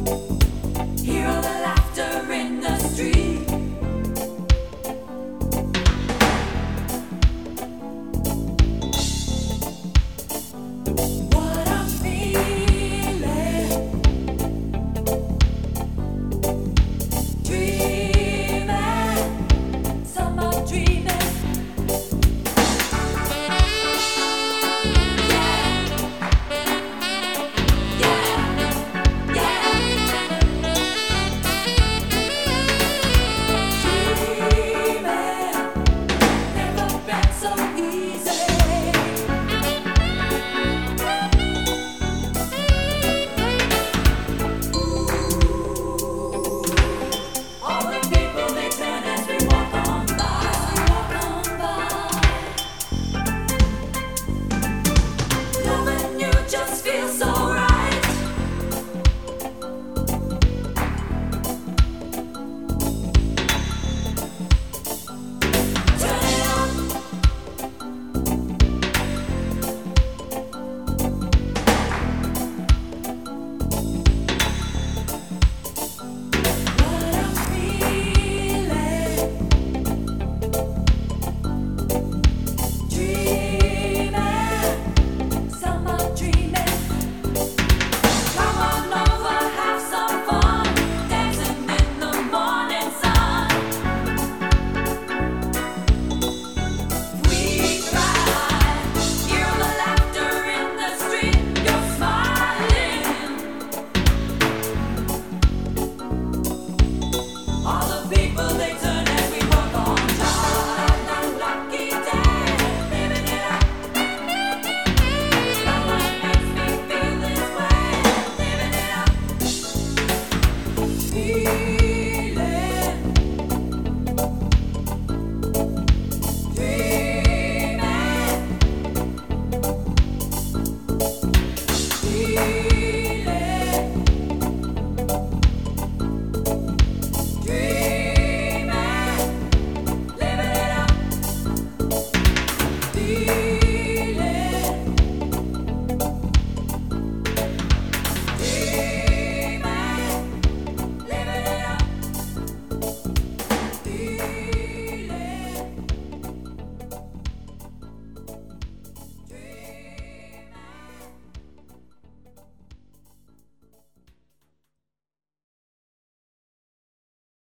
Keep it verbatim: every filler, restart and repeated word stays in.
Hear all the laughter in the street. What I'm feeling, dreaming, summer dreaming. Just feels so right. Turn it up. What I'm feeling, dreaming, summer dreaming. Come on over, have some fun, dancing in the morning sun. We try, hear the laughter in the street. You're smiling. All the people they turn and we walk on time. A lucky day, living it up. No one makes me feel this way, living it up. Feeling, dreaming, feeling, dreaming, living it up. Feeling.